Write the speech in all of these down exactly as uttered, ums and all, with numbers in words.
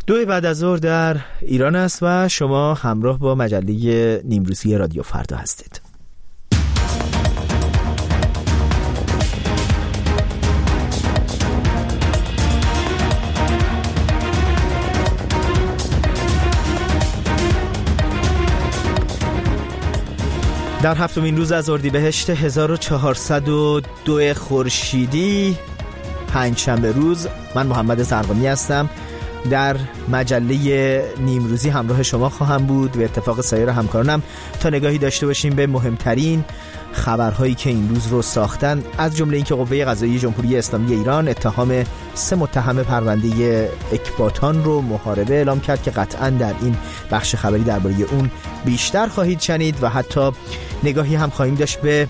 دو بعد از ظهر در ایران است و شما همراه با مجله نیمروزی رادیو فردا هستید. در هفتمین روز از اردیبهشت هزار و چهارصد و دو خورشیدی، پنجشنبه روز، من محمد زرقامی هستم. در مجله نیمروزی همراه شما خواهم بود و اتفاق سایر همکارانم تا نگاهی داشته باشیم به مهمترین خبرهایی که این روز رو ساختن، از جمله اینکه قوه قضاییه جمهوری اسلامی ایران اتهام سه متهم پرونده اکباتان رو محاربه اعلام کرد که قطعاً در این بخش خبری درباره اون بیشتر خواهید شنید و حتی نگاهی هم خواهیم داشت به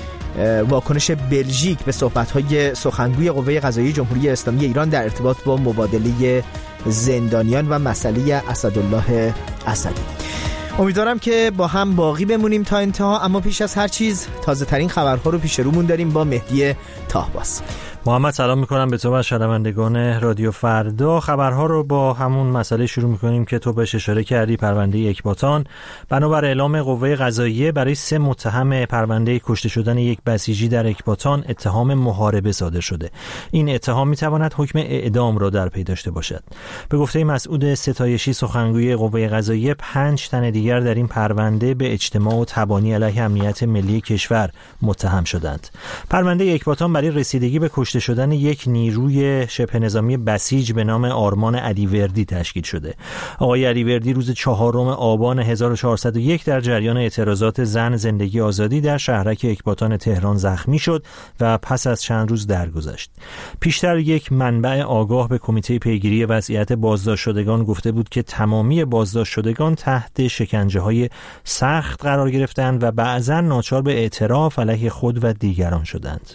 واکنش بلژیک به صحبت‌های سخنگوی قوه قضاییه جمهوری اسلامی ایران در ارتباط با مبادله زندانیان و مسئله اسدالله اسدی. امیدوارم که با هم باقی بمونیم تا انتها، اما پیش از هر چیز تازه ترین خبرها رو پیش رومون داریم با مهدی طاهباز. محمد سلام میکنم به تو و شنوندگان رادیو فردا. خبرها رو با همون مسئله شروع میکنیم که تو بهش اشاره کردی، پرونده اکباتان. بنابر اعلام قوه قضاییه برای سه متهم پرونده کشته شدن یک بسیجی در اکباتان اتهام محاربه صادر شده. این اتهام میتواند حکم اعدام را در پی داشته باشد. به گفته مسعود ستایشی سخنگوی قوه قضاییه، پنج تن دیگر در این پرونده به اجتماع و تبانی علیه امنیت ملی کشور متهم شدند. پرونده اکباتان برای رسیدگی به کشته شدن یک نیروی شبه نظامی بسیج به نام آرمان علیوردی تشکیل شده. آقای علیوردی روز چهارم آبان هزار و چهارصد و یک در جریان اعتراضات زن زندگی آزادی در شهرک اکباتان تهران زخمی شد و پس از چند روز درگذشت. پیشتر یک منبع آگاه به کمیته پیگیری وضعیت بازداشت شدگان گفته بود که تمامی بازداشت شدگان تحت شکنجه‌های سخت قرار گرفتند و بعضاً ناچار به اعتراف علیه خود و دیگران شدند.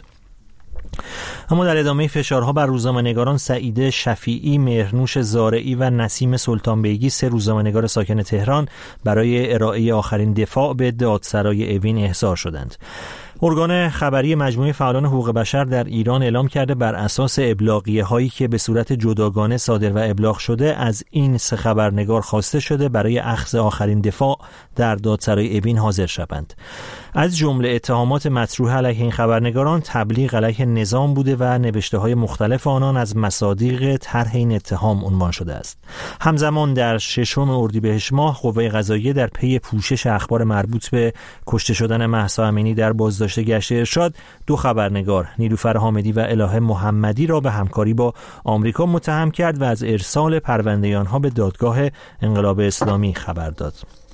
اما در ادامه فشارها بر روزنامه‌نگاران سعیده شفیعی، مهرنوش زارعی و نسیم سلطانبیگی، سه روزنامه‌نگار ساکن تهران، برای ارائه آخرین دفاع به دادسرای اوین احضار شدند. ارگان خبری مجموعه فعالان حقوق بشر در ایران اعلام کرده بر اساس ابلاغیه هایی که به صورت جداگانه صادر و ابلاغ شده، از این سه خبرنگار خواسته شده برای اخذ آخرین دفاع در دادسرای اوین حاضر شوند. از جمله اتهامات مطروح علیه این خبرنگاران تبلیغ علیه نظام بوده و نوشته‌های مختلف آنان از مصادیق طرح این اتهام عنوان شده است. همزمان در ششم اردیبهشت ماه قوه قضاییه در پی پوشش اخبار مربوط به کشته شدن مهسا امینی در بازداشت گشت ارشاد، دو خبرنگار نیلوفر حامدی و الهه محمدی را به همکاری با آمریکا متهم کرد و از ارسال پرونده آنها به دادگاه انقلاب اسلامی خبر داد.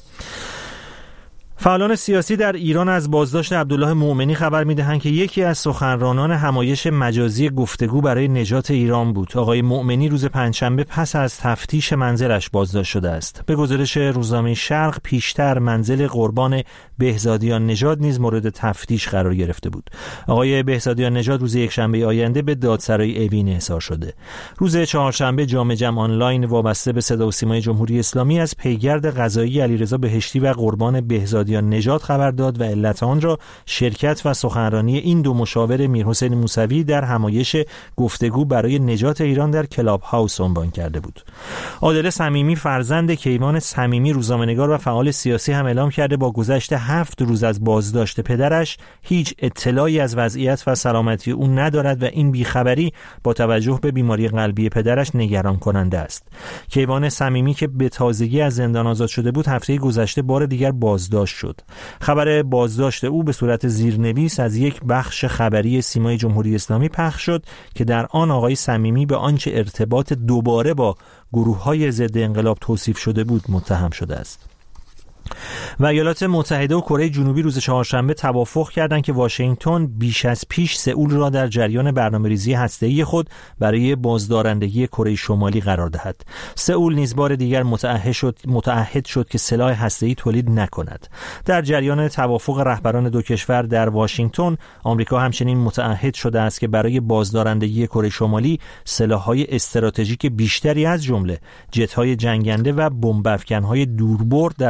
فعالان سیاسی در ایران از بازداشت عبدالله مومنی خبر می‌دهند که یکی از سخنرانان همایش مجازی گفتگو برای نجات ایران بود. آقای مومنی روز پنجشنبه پس از تفتیش منزلش بازداشت شده است. به گزارش روزنامه شرق، پیشتر منزل قربان بهزادیان نژاد نیز مورد تفتیش قرار گرفته بود. آقای بهزادیان نژاد روز یکشنبه آینده به دادسرای اوین احضار شده. روز چهارشنبه جام جم آنلاین وابسته به صدا و سیمای جمهوری اسلامی از پیگرد قضایی علیرضا بهشتی و قربان بهزادیان نژاد خبر داد و علت آن را شرکت و سخنرانی این دو مشاور میرحسین موسوی در همایش گفتگو برای نجات ایران در کلاب هاوس عنوان کرده بود. عادل صمیمی فرزند کیوان صمیمی، روزنامه‌نگار و فعال سیاسی، هم اعلام کرده با گذشت هفت روز از بازداشت پدرش هیچ اطلاعی از وضعیت و سلامتی او ندارد و این بیخبری با توجه به بیماری قلبی پدرش نگران کننده است. کیوان صمیمی که به تازگی از زندان آزاد شده بود، هفته گذشته بار دیگر بازداشت شد. خبر بازداشت او به صورت زیرنویس از یک بخش خبری سیمای جمهوری اسلامی پخش شد که در آن آقای صمیمی به آنچه ارتباط دوباره با گروه‌های ضد انقلاب توصیف شده بود متهم شده است. و ایالات متحده و کره جنوبی روز چهارشنبه توافق کردند که واشنگتن بیش از پیش سئول را در جریان برنامه‌ریزی هسته‌ای خود برای بازدارندگی کره شمالی قرار دهد. سئول نیز بار دیگر متعهد شد متعهد شد که سلاح هسته‌ای تولید نکند. در جریان توافق رهبران دو کشور در واشنگتن، آمریکا همچنین متعهد شده است که برای بازدارندگی کره شمالی سلاح‌های استراتژیک بیشتری از جمله جت‌های جنگنده و بمب افکن‌های دوربرد در کره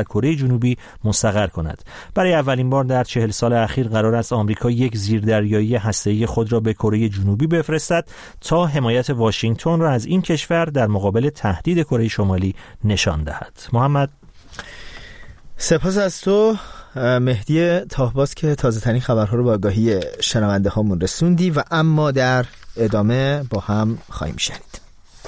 جنوبی مستقر کند. برای اولین بار در چهل سال اخیر قرار است آمریکا یک زیردریایی هسته‌ای خود را به کره جنوبی بفرستد تا حمایت واشنگتن را از این کشور در مقابل تهدید کره شمالی نشان دهد. محمد، سپاس از تو مهدی تاهباز که تازه ترین خبرها رو با آگاهی شنونده هامون رسوندی و اما در ادامه با هم خواهیم شنید.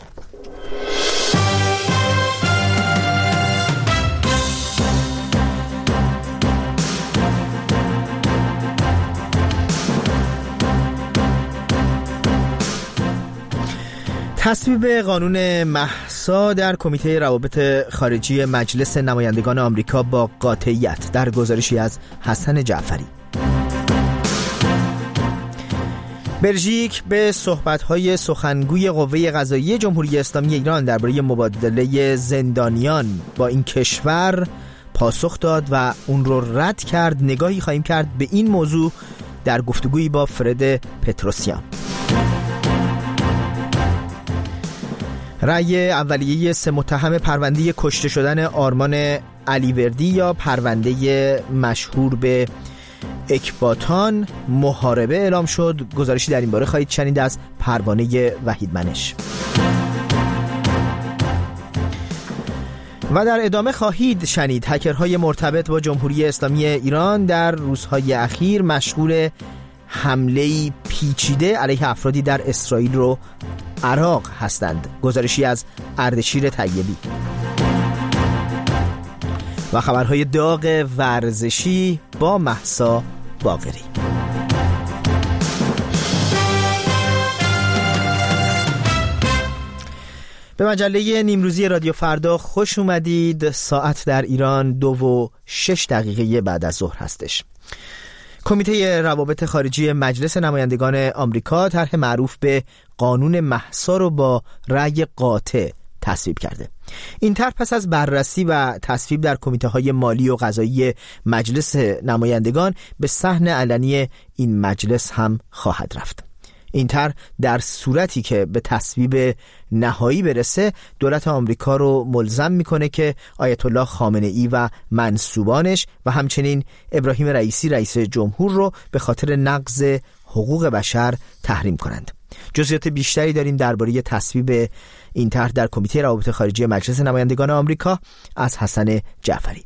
تصویب قانون مهسا در کمیته روابط خارجی مجلس نمایندگان آمریکا با قاطعیت، در گزارشی از حسن جعفری. بلژیک به صحبت‌های سخنگوی قوه قضاییه جمهوری اسلامی ایران درباره مبادله زندانیان با این کشور پاسخ داد و اون رو رد کرد. نگاهی خواهیم کرد به این موضوع در گفتگویی با فرد پتروسیان. رأی اولیه سه متهم پرونده کشته شدن آرمان علیوردی یا پرونده مشهور به اکباتان محاربه اعلام شد. گزارشی در این باره خواهید شنید از پروانه وحید منش. و در ادامه خواهید شنید هکرهای مرتبط با جمهوری اسلامی ایران در روزهای اخیر مشغول حمله‌ای پیچیده علیه افرادی در اسرائیل رو عراق هستند. گزارشی از اردشیر طیبی. و خبرهای داغ ورزشی با مهسا باقری. به مجله نیمروزی رادیو فردا خوش اومدید. ساعت در ایران دو و شش دقیقه بعد از ظهر هستش. کمیته روابط خارجی مجلس نمایندگان آمریکا طرح معروف به قانون مهسا رو با رأی قاطع تصویب کرده. این طرح پس از بررسی و تصویب در کمیته‌های مالی و قضایی مجلس نمایندگان به صحن علنی این مجلس هم خواهد رفت. این طرح در صورتی که به تصویب نهایی برسه دولت آمریکا رو ملزم میکنه که آیت الله خامنه‌ای و منسوبانش و همچنین ابراهیم رئیسی رئیس جمهور رو به خاطر نقض حقوق بشر تحریم کنند. جزئیات بیشتری داریم درباره تصویب این طرح در کمیته روابط خارجی مجلس نمایندگان آمریکا از حسن جعفری.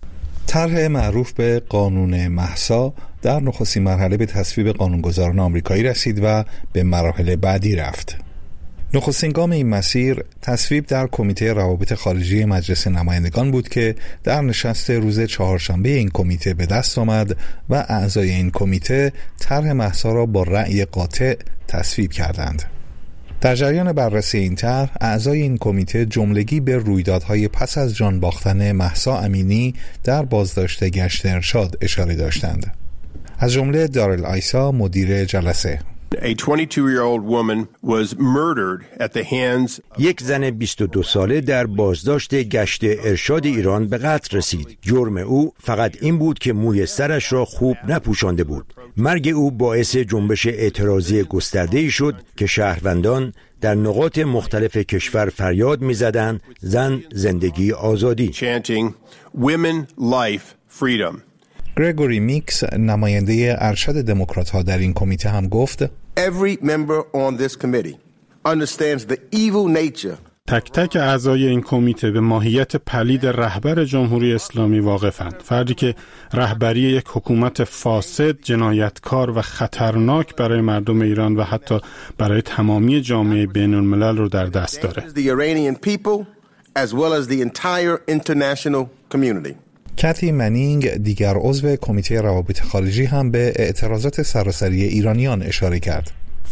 طرح معروف به قانون مهسا در نخستین مرحله به تصویب قانونگذاران آمریکایی رسید و به مراحل بعدی رفت. نخستین گام این مسیر تصویب در کمیته روابط خارجی مجلس نمایندگان بود که در نشست روز چهارشنبه این کمیته به دست آمد و اعضای این کمیته طرح مهسا را با رأی قاطع تصویب کردند. در جریان بررسی این طرح اعضای این کمیته جملگی به رویدادهای پس از جان باختن مهسا امینی در بازداشت گشت ارشاد اشاره داشتند. از جمله دارل آیسا مدیر جلسه: A twenty-two-year-old woman was murdered at the hands یک زن بیست و دو ساله در بازداشت گشت ارشاد ایران به قتل رسید. جرم او فقط این بود که موی سرش را خوب نپوشانده بود. مرگ او باعث جنبش اعتراضی گسترده‌ای شد که شهروندان در نقاط مختلف کشور فریاد می‌زدند زن، زندگی، آزادی. chanting women, life, freedom. گرگوری میکس نماینده ارشد دموکرات‌ها در این کمیته هم گفت: Every member on this committee understands the evil nature. تک تک اعضای این کمیته به ماهیت پلید رهبر جمهوری اسلامی واقفند. فردی که رهبری یک حکومت فاسد، جنایتکار و خطرناک برای مردم ایران و حتی برای تمامی جامعه بین الملل رو در دست داره. The Iranian people as well as the entire international community. کاتی منینگ دیگر عضو کمیته روابط خارجی هم به اعتراضات سراسری ایرانیان اشاره کرد.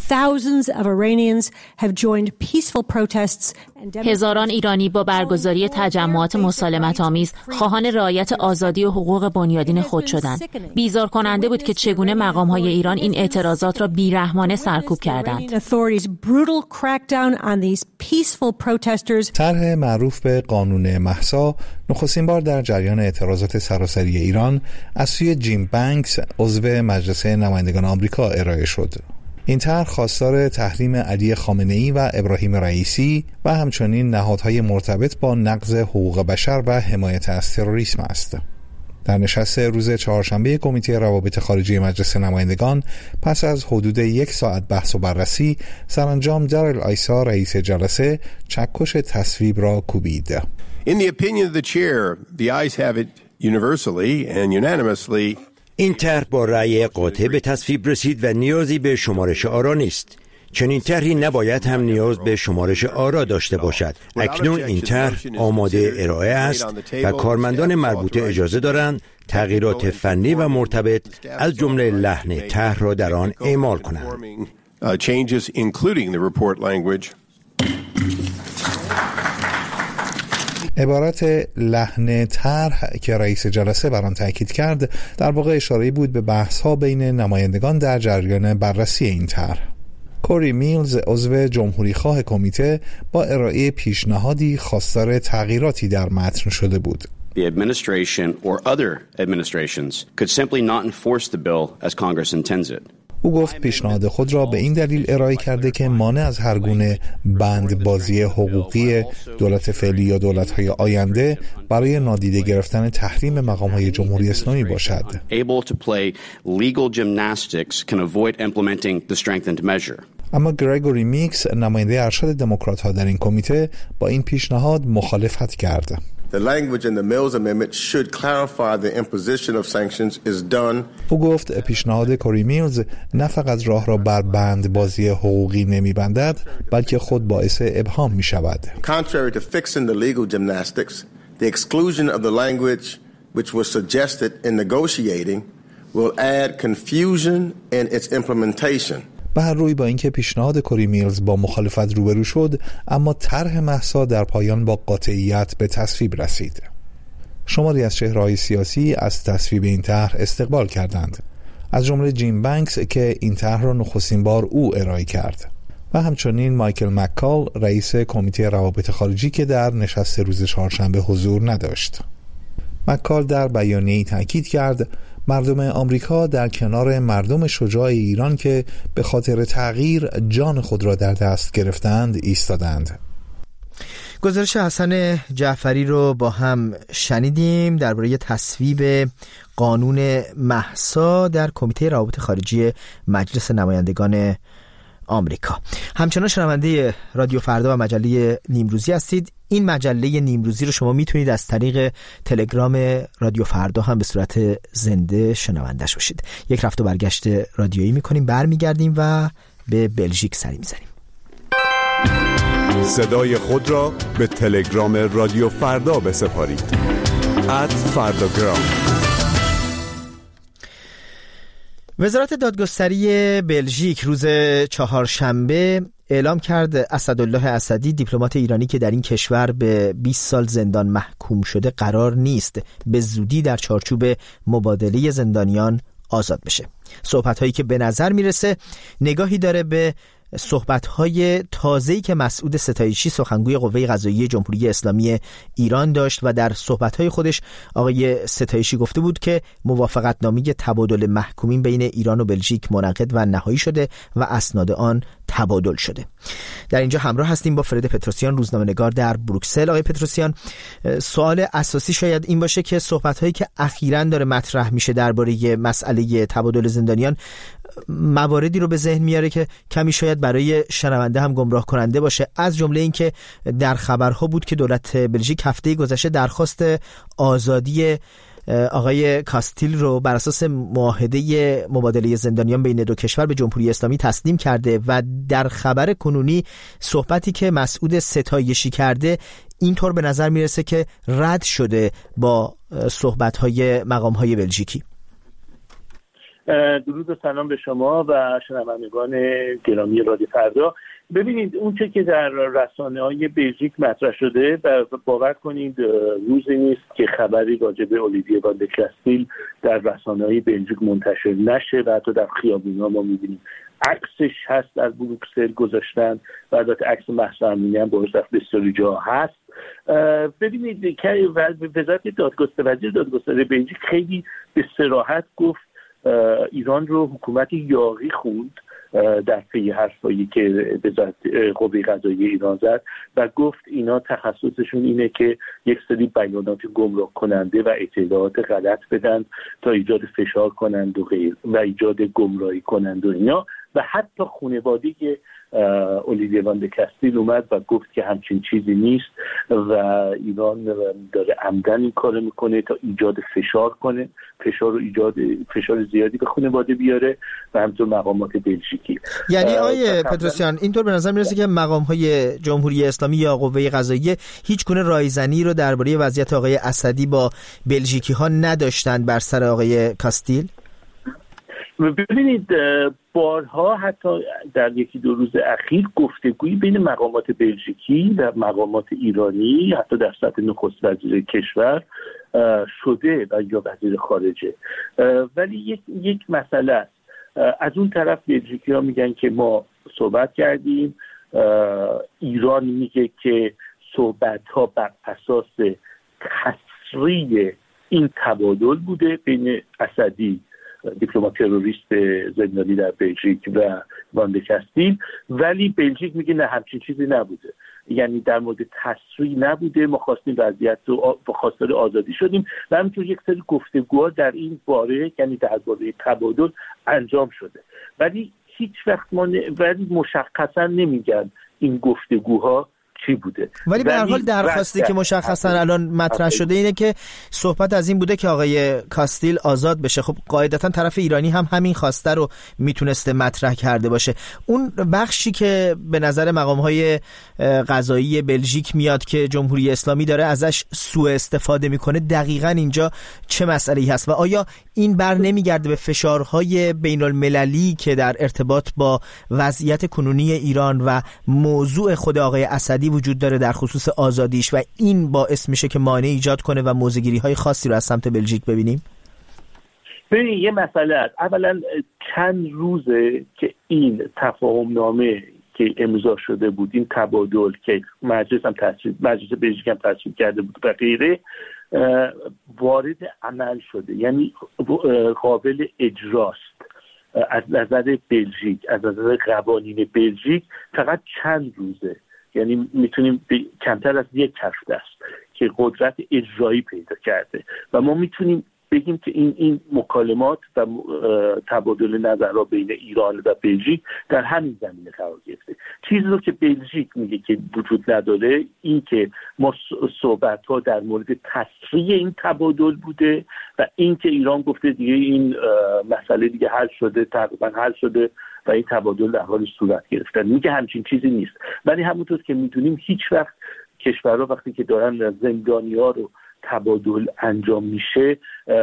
هزاران ایرانی با برگزاری تجمعات مسالمت آمیز خواهان رعایت آزادی و حقوق بنیادین خود شدند. بیزار کننده بود که چگونه مقام‌های ایران این اعتراضات را بیرحمانه سرکوب کردند. طرح معروف به قانون مهسا نخستین بار در جریان اعتراضات سراسری ایران از سوی جیم بانکس عضو مجلس نمایندگان آمریکا ارائه شد. این طرح خواستار تحریم علی خامنه‌ای و ابراهیم رئیسی و همچنین نهادهای مرتبط با نقض حقوق بشر و حمایت از تروریسم است. در نشست روز چهارشنبه کمیته روابط خارجی مجلس نمایندگان پس از حدود یک ساعت بحث و بررسی، سرانجام داریل آیسا رئیس جلسه چکش تصویب را کوبید. In the opinion of the chair, the ayes have it universally and unanimously. این طرح با رأی قاطع به تصویب رسید و نیازی به شمارش آرا نیست. چنین طرحی نباید هم نیاز به شمارش آرا داشته باشد. اکنون این طرح آماده ارائه است و کارمندان مربوطه اجازه دارند تغییرات فنی و مرتبط از جمله لحن طرح را در آن اعمال کنند. عبارت لحن طرح که رئیس جلسه بر آن تاکید کرد در واقع اشاره‌ای بود به بحث‌ها بین نمایندگان در جریان بررسی این طرح. کوری میلز عضو جمهوریخواه کمیته با ارائه پیشنهادی خواستار تغییراتی در متن شده بود. The administration or other administrations could simply not enforce the bill as Congress intends it. او گفت پیشنهاد خود را به این دلیل ارائه کرده که مانع از هر گونه بندبازی حقوقی دولت فعلی یا دولت‌های آینده برای نادیده گرفتن تحریم مقام‌های جمهوری اسلامی باشد. اما گریگوری میکس نماینده ارشد دموکرات‌ها در این کمیته با این پیشنهاد مخالفت کرد. The language in the Mills Amendment should clarify the imposition of sanctions is done. او گفت پیشنهاد کوری میلز نه فقط راه را بر بندبازی حقوقی نمی‌بندد بلکه خود باعث ابهام می‌شود. Contrary to fixing the legal gymnastics, the exclusion of the language which was suggested in negotiating will add confusion in its implementation. به هر روی با اینکه پیشنهاد کوری میلز با مخالفت روبرو شد، اما طرح مهسا در پایان با قاطعیت به تصویب رسید. شماری از چهره‌های سیاسی از تصویب این طرح استقبال کردند، از جمله جیم بانکس که این طرح را نخستین بار او ارائه کرد و همچنین مایکل مککال رئیس کمیته روابط خارجی که در نشست روز چهارشنبه حضور نداشت. مککال در بیانیه‌ای تاکید کرد مردم آمریکا در کنار مردم شجاع ایران که به خاطر تغییر جان خود را در دست گرفتند ایستادند. گزارش حسن جعفری رو با هم شنیدیم درباره تصویب قانون مهسا در کمیته روابط خارجی مجلس نمایندگان آمریکا. همچنان شنونده رادیو فردا و مجله نیمروزی هستید. این مجله نیمروزی رو شما میتونید از طریق تلگرام رادیو فردا هم به صورت زنده شنوندش باشید. یک رفت و برگشت رادیویی میکنیم، برمیگردیم و به بلژیک سری میزنیم. صدای خود را به تلگرام رادیو فردا بسپارید. ات فرداگرام. وزارت دادگستری بلژیک روز چهارشنبه اعلام کرد اسدالله اسدی دیپلمات ایرانی که در این کشور به بیست سال زندان محکوم شده قرار نیست به زودی در چارچوب مبادله زندانیان آزاد بشه. صحبت‌هایی که به نظر میرسه نگاهی داره به صحبت‌های تازه‌ای که مسعود ستایشی سخنگوی قوه قضاییه جمهوری اسلامی ایران داشت و در صحبت‌های خودش آقای ستایشی گفته بود که موافقتنامه تبادل محکومین بین ایران و بلژیک منعقد و نهایی شده و اسناد آن تبادل شده. در اینجا همراه هستیم با فرید پتروسیان، روزنامه‌نگار در بروکسل. آقای پتروسیان، سوال اساسی شاید این باشه که صحبت‌هایی که اخیراً داره مطرح میشه درباره مسئله تبادل زندانیان مواردی رو به ذهن میاره که کمی شاید برای شنونده هم گمراه کننده باشه، از جمله این که در خبرها بود که دولت بلژیک هفته گذشته درخواست آزادی آقای کاستیل رو بر اساس معاهده مبادله زندانیان بین دو کشور به جمهوری اسلامی تسلیم کرده و در خبر کنونی صحبتی که مسعود ستایشی کرده اینطور به نظر میرسه که رد شده با صحبت‌های مقام‌های بلژیکی. درود و سلام به شما و شنوندگان گرامی رادیو فردا. ببینید اون چه که در رسانه‌های بلژیک مطرح شده و باور کنید روزی نیست که خبری راجع به اولیویه وان د کاستیل در رسانه‌های بلژیک منتشر نشه و حتی در خیابون‌ها ما می‌بینیم عکسش هست، در بروکسل گذاشتن و البته عکس مهسا امینی هم باز رفت بسیاری جا هست. ببینید که وزارت دادگستری دادگستری بلژیک خیلی به صراحت گفت ایران رو حکومت یاغی خوند در پی حرفایی که وزارت قوه قضاییه ایران زد و گفت اینا تخصصشون اینه که یک سری بیانات گمراه کننده و اطلاعات غلط بدن تا ایجاد فشار کنند و غیر و ایجاد گمراهی کنند و اینا. و حتی خانواده اولیویه واند کاستیل اومد و گفت که همچین چیزی نیست و ایران داره عمدن این کارو میکنه تا ایجاد فشار کنه، فشار و ایجاد فشار زیادی به خانواده بیاره و همینطور مقامات بلژیکی. یعنی آیه پتروسیان اینطور به نظر میرسه که مقام‌های جمهوری اسلامی یا قوه قضاییه هیچ گونه رایزنی رو درباره وضعیت آقای اسدی با بلژیکی‌ها نداشتند بر سر آقای کاستیل؟ ببینید بارها حتی در یکی دو روز اخیر گفتگویی بین مقامات بلژیکی و مقامات ایرانی حتی در سطح نخست وزیر کشور شده و یا وزیر خارجه، ولی یک یک مسئله است. از اون طرف بلژیکی ها میگن که ما صحبت کردیم، ایران میگه که صحبت ها بر اساس تسریع این تبادل بوده بین اسدی دیپلمات تروریست زندانی در بلژیک و واند کاستیل، ولی بلژیک میگه نه همچین چیزی نبوده، یعنی در مورد تسریع نبوده، ما خواستیم وضعیت رو خواستار آزادی شدیم و همینطور یک سری گفتگوها در این باره یعنی در باره تبادل انجام شده، ولی هیچ وقت ما ن... ولی مشخصا نمیگن این گفتگوها چی بوده. ولی به هر حال درخواستی که مشخصا الان مطرح شده اینه که صحبت از این بوده که آقای کاستیل آزاد بشه. خب قاعدتا طرف ایرانی هم همین خواسته رو میتونسته مطرح کرده باشه. اون بخشی که به نظر مقام‌های قضایی بلژیک میاد که جمهوری اسلامی داره ازش سوء استفاده میکنه، دقیقاً اینجا چه مسئله‌ای هست و آیا این بر نمیگرده به فشارهای بین المللی که در ارتباط با وضعیت کنونی ایران و موضوع خود آقای اسدی وجود داره در خصوص آزادیش و این باعث میشه که مانع ایجاد کنه و موضع‌گیری های خاصی رو از سمت بلژیک ببینیم؟ ببینید یه مسئله است. اولا چند روزه که این تفاهم نامه که امضا شده بود، این تبادل که مجلس هم تصویب مجلس بلژیک هم تصویب کرده بود و غیره، وارد عمل شده، یعنی قابل اجراست از نظر بلژیک، از نظر قوانین بلژیک. فقط چند روزه، یعنی میتونیم کمتر از یک هفته است که قدرت اجرایی پیدا کرده و ما میتونیم بگیم که این این مکالمات و تبادل نظرها بین ایران و بلژیک در همین زمینه قرار گرفته. چیزی رو که بلژیک میگه که وجود نداره این که ما صحبت‌ها در مورد تسریع این تبادل بوده و این که ایران گفته دیگه این مسئله دیگه حل شده، تقریبا حل شده و این تبادل در حال صورت گرفتن. میگه همچین چیزی نیست، ولی همونطور که میدونیم هیچ وقت کشورها وقتی که دارن زندانی‌ها رو تبادل انجام میشه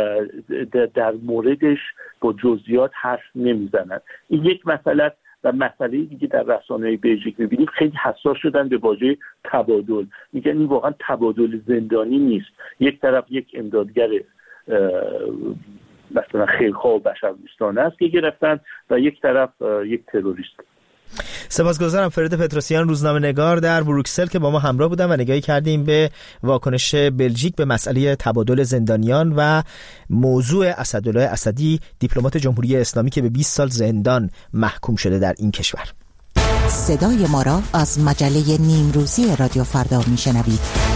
در موردش با جزئیات حرف نمیزنن. این یک مسئله و مسئله دیگه در رسانه‌های بلژیک میبینیم خیلی حساس شدن به واژه تبادل، میگن این واقعا تبادل زندانی نیست، یک طرف یک امدادگر مثلا خیرخواه و بشردوستانه است که گرفتن و یک طرف یک تروریست. سپاسگزارم فرید پتروسیان، روزنامه‌نگار در بروکسل که با ما همراه بودن و نگاهی کردیم به واکنش بلژیک به مسئله تبادل زندانیان و موضوع اسدالله اسدی، دیپلمات جمهوری اسلامی که به بیست سال زندان محکوم شده در این کشور. صدای ما را از مجله نیمروزی رادیو فردا میشنوید.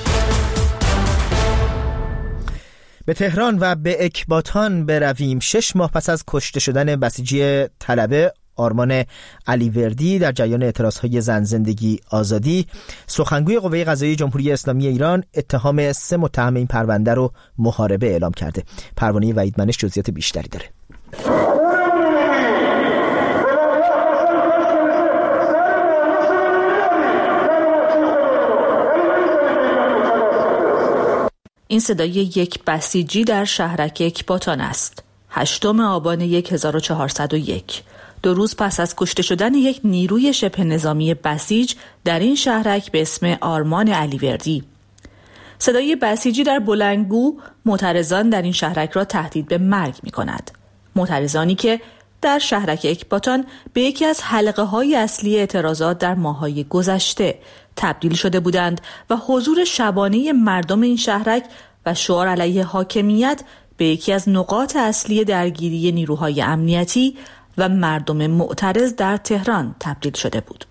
به تهران و به اکباتان برویم. شش ماه پس از کشته شدن بسیجی طلبه آرمان علیوردی در جریان اعتراضهای زن زندگی آزادی، سخنگوی قوه قضاییه جمهوری اسلامی ایران اتهام سه متهم این پرونده رو محاربه اعلام کرده. پروانه وحید منش جزئیات بیشتری داره. این صدای یک بسیجی در شهرک اکباتان است. هشتم آبان هزار و چهارصد و یک، دو روز پس از کشته شدن یک نیروی شبه نظامی بسیج در این شهرک به اسم آرمان علیوردی. صدای بسیجی در بلندگو معترضان در این شهرک را تهدید به مرگ می کند. معترضانی که در شهرک اکباتان به یکی از حلقه های اصلی اعتراضات در ماه‌های گذشته تبدیل شده بودند و حضور شبانه مردم این شهرک و شعار علیه حاکمیت به یکی از نقاط اصلی درگیری نیروهای امنیتی و مردم معترض در تهران تبدیل شده بود.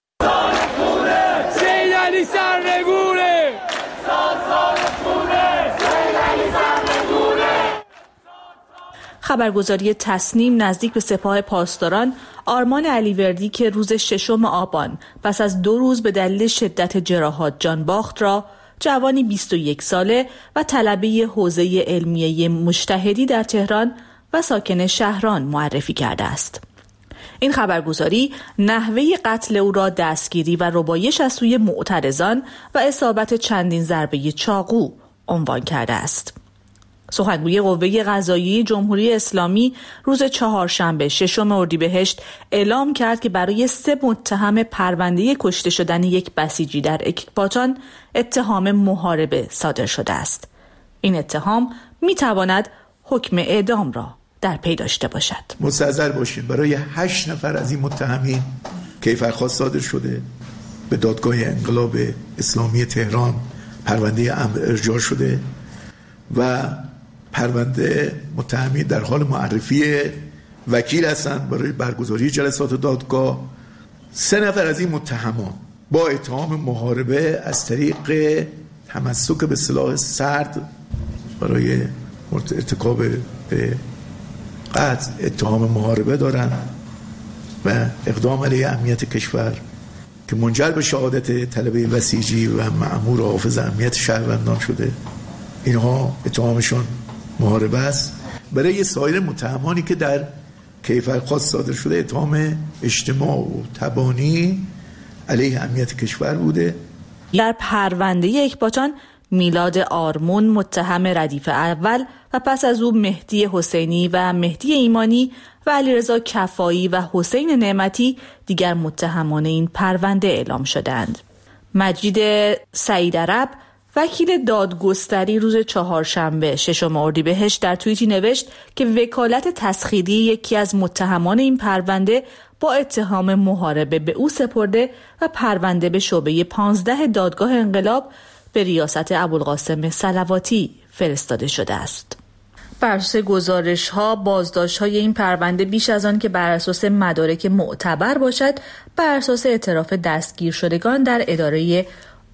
خبرگزاری تسنیم نزدیک به سپاه پاسداران آرمان علیوردی که روز ششم آبان پس از دو روز به دلیل شدت جراحات جان باخت را جوانی بیست و یک ساله و طلبه حوزه علمیه مجتهدی در تهران و ساکن شهران معرفی کرده است. این خبرگزاری نحوه قتل او را دستگیری و ربایش از سوی معترضان و اصابت چندین ضربه چاقو عنوان کرده است. سخنگوی قوه قضاییه جمهوری اسلامی روز چهارشنبه ششم اردیبهشت اعلام کرد که برای سه متهم پرونده کشته شدن یک بسیجی در اکباتان اتهام محاربه صادر شده است. این اتهام میتواند حکم اعدام را در پی داشته باشد. مستحضر باشید برای هشت نفر از این متهمین کیفرخواست صادر شده، به دادگاه انقلاب اسلامی تهران پرونده امر ارجاع شده و پرونده متهمین در حال معرفی وکیل هستند برای برگزاری جلسات دادگاه. سه نفر از این متهمان با اتهام محاربه از طریق تمسک به سلاح سرد برای ارتکاب به قتل اتهام محاربه دارند و اقدام علیه امنیت کشور که منجر به شهادت طلبه بسیجی و مأمور حافظ امنیت شهروندان شده. اینها اتهامشون محاربه است. برای سایر متهمانی که در کیفرخواست صادر شده اتهام اجتماع و تبانی علیه امنیت کشور بوده. در پرونده اکباتان میلاد آرمون متهم ردیف اول و پس از او مهدی حسینی و مهدی ایمانی و علیرضا کفایی و حسین نعمتی دیگر متهمان این پرونده اعلام شدند. مجید سعید عرب وکیل دادگستری روز چهارشنبه ششم اردیبهشت در توییتی نوشت که وکالت تسخیری یکی از متهمان این پرونده با اتهام محاربه به او سپرده و پرونده به شعبه پانزده دادگاه انقلاب به ریاست ابوالقاسم صلواتی فرستاده شده است. بر اساس گزارش‌ها بازداشت‌های این پرونده بیش از آن که بر اساس مدارک معتبر باشد بر اساس اعتراف دستگیر شدگان در اداره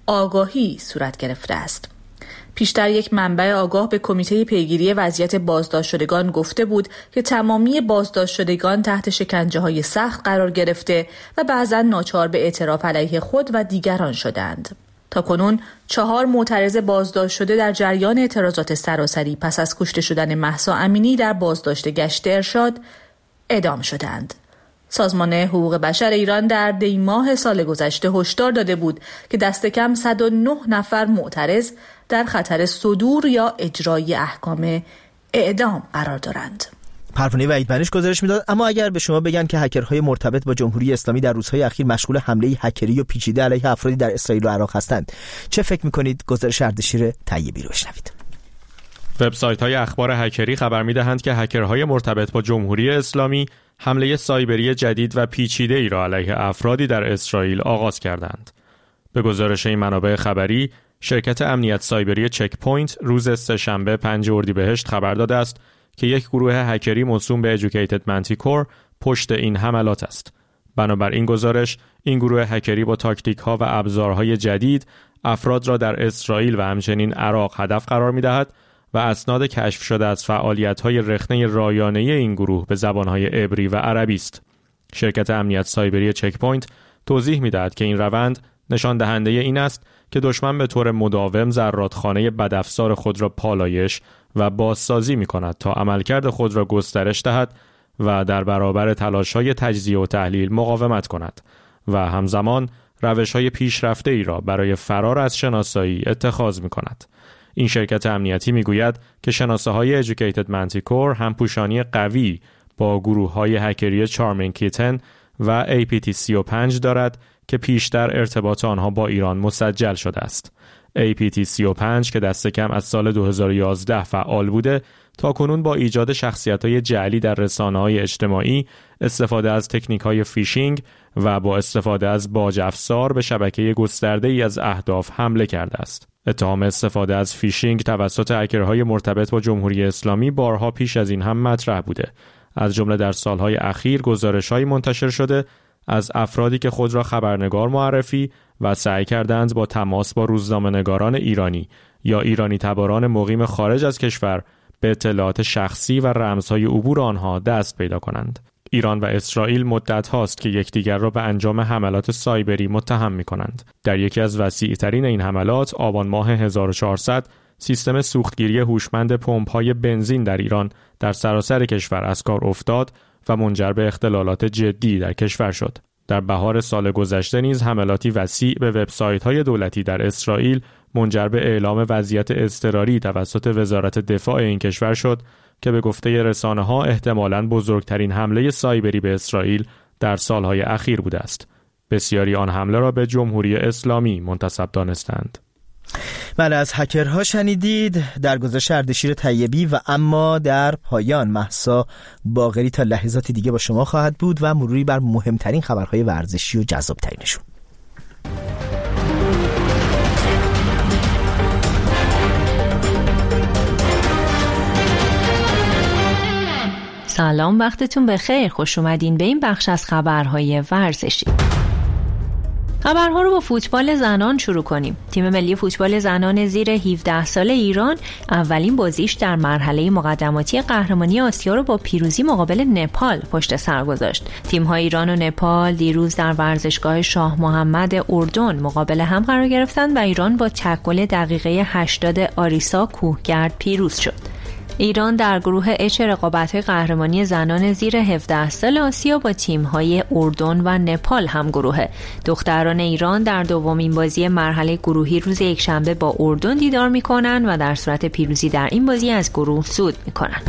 آگاهی صورت گرفته است. پیشتر یک منبع آگاه به کمیته پیگیری وضعیت بازداشت شدگان گفته بود که تمامی بازداشت شدگان تحت شکنجه‌های سخت قرار گرفته و بعضاً ناچار به اعتراف علیه خود و دیگران شدند. تا کنون چهار معترض بازداشت شده در جریان اعتراضات سراسری پس از کشته شدن مهسا امینی در بازداشت گشت ارشاد اعدام شدند. سازمان حقوق بشر ایران در دی ماه سال گذشته هشدار داده بود که دست کم صد و نه نفر معترض در خطر صدور یا اجرای احکام اعدام قرار دارند. پروانه وحید بنش گزارش میداد. اما اگر به شما بگن که هکرهای مرتبط با جمهوری اسلامی در روزهای اخیر مشغول حمله هکری و پیچیده علیه افرادی در اسرائیل و عراق هستند، چه فکر میکنید؟ گزارش اردشیر طیبی رو بشنوید. وبسایت‌های اخبار هکری خبر می‌دهند که هکرهای مرتبط با جمهوری اسلامی حمله سایبری جدید و پیچیده‌ای را علیه افرادی در اسرائیل آغاز کردند. به گزارش این منابع خبری، شرکت امنیت سایبری چک پوینت روز سه‌شنبه پنجم اردیبهشت خبر داده است که یک گروه هکری موسوم به Educated Manticore پشت این حملات است. بنابر این گزارش، این گروه هکری با تاکتیک‌ها و ابزارهای جدید افراد را در اسرائیل و همچنین عراق هدف قرار می‌دهد و اسناد کشف شده از فعالیت‌های رخنه رایانه این گروه به زبان‌های عبری و عربی است. شرکت امنیت سایبری چک پوینت توضیح می‌دهد که این روند نشان دهنده این است که دشمن به طور مداوم زرادخانه بدافزار خود را پالایش و بازسازی می‌کند تا عملکرد خود را گسترش دهد و در برابر تلاش‌های تجزیه و تحلیل مقاومت کند و همزمان روش‌های پیشرفته‌ای را برای فرار از شناسایی اتخاذ می‌کند. این شرکت امنیتی میگوید که شناسه‌های Educated Manticore همپوشانی قوی با گروه‌های هکری چارمینگ کیتن و ای پی تی سی و پنج دارد که پیشتر ارتباط آنها با ایران مسجل شده است. ای پی تی سی و پنج که دست کم از سال دو هزار و یازده فعال بوده، تا کنون با ایجاد شخصیت‌های جعلی در رسانه‌های اجتماعی، استفاده از تکنیک‌های فیشینگ و با استفاده از باج افزار به شبکه گسترده‌ای از اهداف حمله کرده است. اتهام استفاده از فیشینگ توسط هکرهای مرتبط با جمهوری اسلامی بارها پیش از این هم مطرح بوده، از جمله در سالهای اخیر گزارش‌هایی منتشر شده از افرادی که خود را خبرنگار معرفی و سعی کردند با تماس با روزنامه‌نگاران ایرانی یا ایرانی تباران مقیم خارج از کشور به اطلاعات شخصی و رمزهای عبور آنها دست پیدا کنند. ایران و اسرائیل مدت هاست که یکدیگر را به انجام حملات سایبری متهم می کنند. در یکی از وسیع‌ترین این حملات آبان ماه هزار و چهارصد سیستم سوختگیری هوشمند پمپ‌های بنزین در ایران در سراسر کشور از کار افتاد و منجر به اختلالات جدی در کشور شد. در بهار سال گذشته نیز حملاتی وسیع به وبسایت‌های دولتی در اسرائیل منجر به اعلام وضعیت اضطراری توسط وزارت دفاع این کشور شد که به گفته رسانه‌ها احتمالاً بزرگترین حمله سایبری به اسرائیل در سالهای اخیر بوده است. بسیاری آن حمله را به جمهوری اسلامی منتسب دانستند. بله، از هکرها شنیدید. در گزارش اردشیر طیبی و اما در پایان مهسا باقری تا لحظاتی دیگه با شما خواهد بود و مروری بر مهمترین خبرهای ورزشی و جذاب‌ترینشون. سلام، وقتتون بخیر. خوش اومدین به این بخش از خبرهای ورزشی. خبرها رو با فوتبال زنان شروع کنیم. تیم ملی فوتبال زنان زیر هفده ساله ایران اولین بازیش در مرحله مقدماتی قهرمانی آسیا رو با پیروزی مقابل نپال پشت سر گذاشت. تیم‌های ایران و نپال دیروز در ورزشگاه شاه محمد اردن مقابل هم قرار گرفتند و ایران با تک گل دقیقه هشتاد آریسا کوهگرد پیروز شد. ایران در گروه اچ رقابت‌های قهرمانی زنان زیر هفده سال آسیا با تیم‌های اردن و نپال هم گروهه. دختران ایران در دومین بازی مرحله گروهی روز یکشنبه با اردن دیدار می‌کنند و در صورت پیروزی در این بازی از گروه صعود می‌کنند.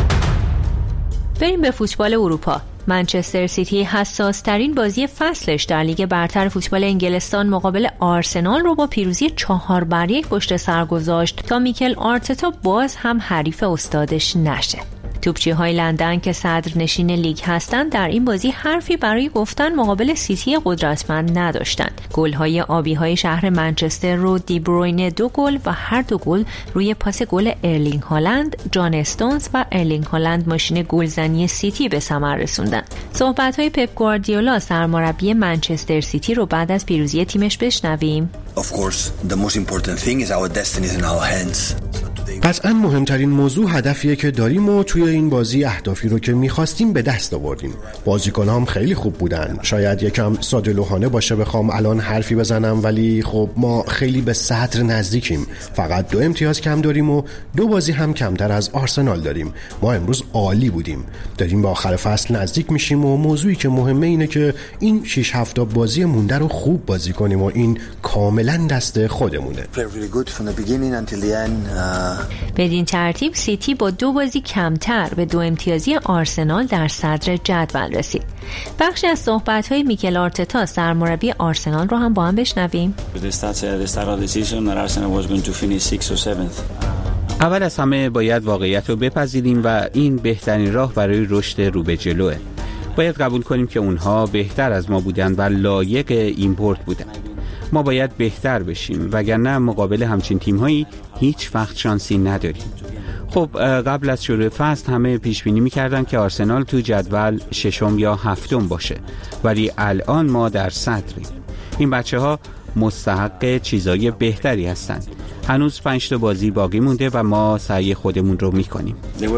بریم به فوتبال اروپا. منچستر سیتی حساس ترین بازی فصلش در لیگ برتر فوتبال انگلستان مقابل آرسنال رو با پیروزی چهار بر یک پشت سر گذاشت تا میکل آرتتا باز هم حریف استادش نشه. توپچی‌های لندن که صدرنشین لیگ هستند در این بازی حرفی برای گفتن مقابل سیتی قدرتمند نداشتند. گل‌های آبی‌های شهر منچستر رو دی بروینه دو گل و هر دو گل روی پاس گل ارلینگ هالند، جان استونز و ارلینگ هالند ماشین گلزنی سیتی به ثمر رسوندند. صحبت‌های پپ گواردیولا سرمربی منچستر سیتی رو بعد از پیروزی تیمش بشنویم. Of course, the most important thing is our destiny is in our hands. قطعاً مهمترین موضوع هدفیه که داریم و توی این بازی اهدافی رو که می‌خواستیم به دست آوردیم. بازیکن‌هام خیلی خوب بودن. شاید یکم ساده‌لوحانه باشه بخوام الان حرفی بزنم، ولی خب ما خیلی به صدر نزدیکیم. فقط دو امتیاز کم داریم و دو بازی هم کمتر از آرسنال داریم. ما امروز عالی بودیم. داریم به آخر فصل نزدیک میشیم و موضوعی که مهمه اینه که این شش هفت بازی مونده رو خوب بازی کنیم و این کاملاً دست خودمونه. بدین ترتیب سیتی با دو بازی کمتر به دو امتیازی آرسنال در صدر جدول رسید. بخشی از صحبت‌های میکل آرتتا سرمربی آرسنال رو هم با هم بشنویم. اول از همه باید واقعیت رو بپذیریم و این بهترین راه برای رشد رو به جلوه. باید قبول کنیم که اونها بهتر از ما بودن و لایق ایمپورت بودن. ما باید بهتر بشیم وگرنه مقابل همچین تیم‌هایی هیچ وقت شانسی نداریم. خب قبل از شروع فصل همه پیش بینی می‌کردن که آرسنال تو جدول ششم یا هفتم باشه، ولی الان ما در صدریم. این بچه‌ها مستحق چیزای بهتری هستند. هنوز پنج تا بازی باقی مونده و ما سعی خودمون رو میکنیم.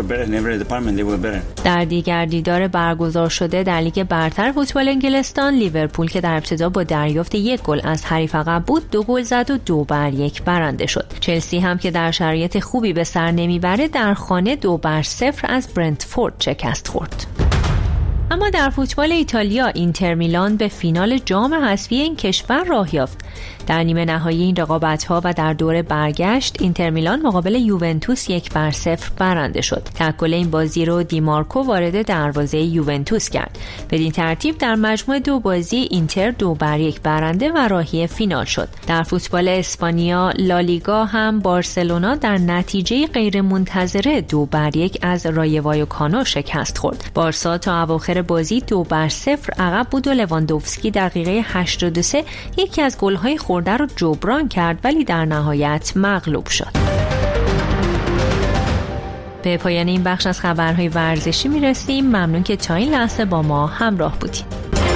در دیگر دیدار برگزار شده در لیگ برتر فوتبال انگلستان، لیورپول که در ابتدا با دریافت یک گل از حریف عقب بود دو گل زد و دو بر یک برنده شد. چلسی هم که در شرایط خوبی به سر نمیبره در خانه دو بر صفر از برنتفورد شکست خورد. اما در فوتبال ایتالیا اینتر میلان به فینال جام حذفی این کشور راه یافت. در نیمه نهایی این رقابت‌ها و در دور برگشت اینتر میلان مقابل یوونتوس یک بر صفر برنده شد. تک گل این بازی رو دیمارکو وارد دروازه یوونتوس کرد. بدین ترتیب در مجموع دو بازی اینتر دو بر یک برنده و راهی فینال شد. در فوتبال اسپانیا لالیگا هم بارسلونا در نتیجه غیرمنتظره دو بر یک از رای وایوکانو شکست خورد. بارسا تا اواخر بازی دو بر صفر عقب بود و لواندوفسکی دقیقه هشتاد و سه یکی از گل‌های خورده رو جبران کرد، ولی در نهایت مغلوب شد. به پایان این بخش از خبرهای ورزشی میرسیم. ممنون که تا این لحظه با ما همراه بودید.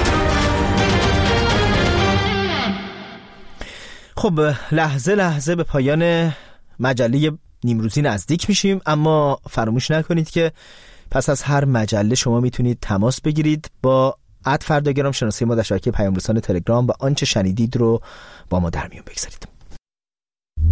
خب لحظه لحظه به پایان مجله نیمروزی نزدیک میشیم، اما فراموش نکنید که پس از هر مجله شما میتونید تماس بگیرید با ات فرداگرام، شناسه ما در شبکه پیام رسان تلگرام و آنچه شنیدید رو با ما در میون بگذارید.